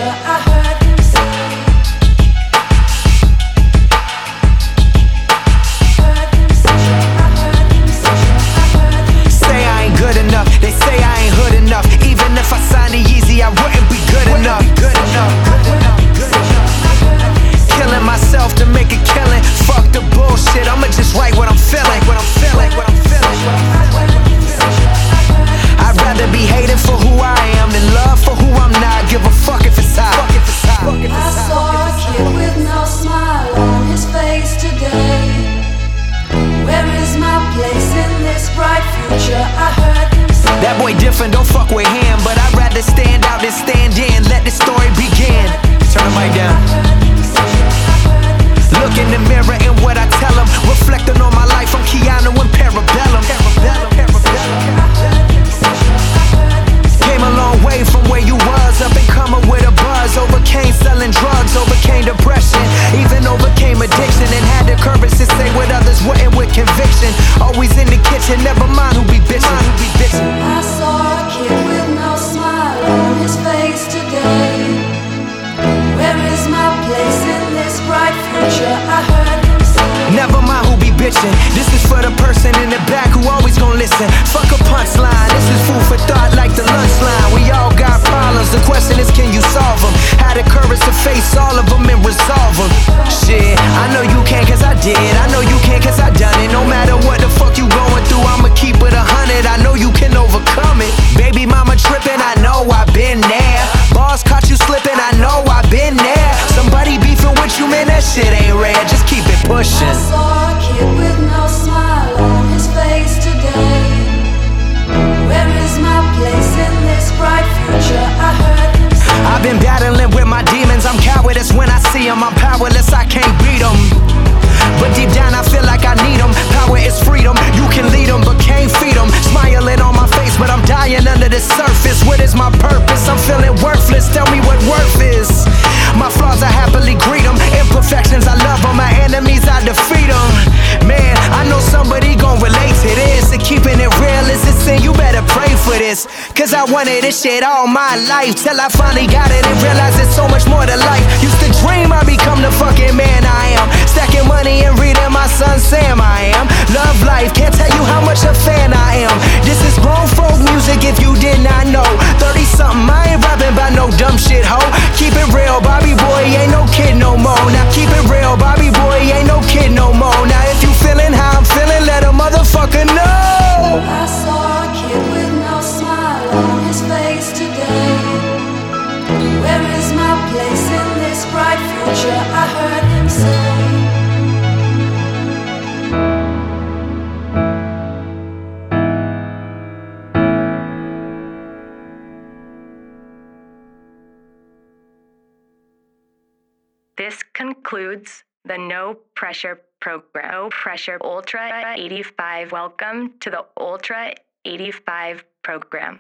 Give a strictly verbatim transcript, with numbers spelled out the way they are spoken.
future, I heard him say. Good enough, they say I ain't hood enough. Even if I signed it easy, I wouldn't be good enough. Good enough. Killing myself to make a killing. Fuck the bullshit, I'ma just write what I'm feeling. What I'm feeling, what I'm feeling. I'd rather be hated for who I am than love for who I'm not. Give a fuck if it's hot. I saw a kid with no smile on his face today. Where is my place in this bright future? I heard him say. That boy different, don't fuck with him. But I'd rather stand out than stand in. Let the story begin. Turn the mic down. Look in the mirror and what I tell him. Reflecting on my life, I'm Keanu and Parabellum. Came a long way from where you was. Up and coming with a buzz. Overcame selling drugs, overcame depression. Even overcame addiction and had the courage to say what others wouldn't with conviction. Always in the kitchen, never mind who be bitching. I saw a kid with no smile on his face today. Where is my place in this bright future? I heard him say. Never mind who be bitching. This is for the person in the back who always gon' listen. Fuck a punchline. This is food for thought like the lunch line. We all got problems. The question is, can you solve them? Had the courage to face all of them and resolve them. Shit, I know you can cause I did. I know you can cause I done it. No matter what the fuck you going through, I'ma keep it a hundred. I know you can overcome it. Baby mama tripping, I know I've been there. Boss caught you slipping, I know I've been there. Somebody beefing with you, man, that shit ain't rare. Just keep it pushing. I saw a kid with no smile on his face today. Where is my place in this bright future? I heard him say. I've been battling with my demons. I'm cowardice when I see them. I'm powerless, I can't beat them. But deep down I feel like I need them. Power is freedom, you can lead them but can't feed them. Smiling on my face but I'm dying under the surface. What is my purpose? I'm feeling worthless, tell me what worth is. My flaws I happily greet them. Imperfections I love them, my enemies I defeat them. Man, I know somebody gon' relate to this. And keeping it real is a sin, you better pray for this. Cause I wanted this shit all my life, till I finally got it and realized there's so much more to life. Used to dream I'd become the fucking man I am. Stacking money and reading my son Sam I am. Love life, can't tell you how much a fan I am. This is grown folk music if you did not know. Thirty something, I ain't rapping about no dumb shit, ho. Keep it real, Bobby boy, ain't no kid no more. Now keep it real, Bobby boy, ain't no kid no more. Now if you feeling how I'm feeling, let a motherfucker know. I saw a kid with no smile on his face today. Where is my place in this bright future? I heard him say. This concludes the No Pressure program. No Pressure Ultra eighty-five. Welcome to the Ultra eighty-five program.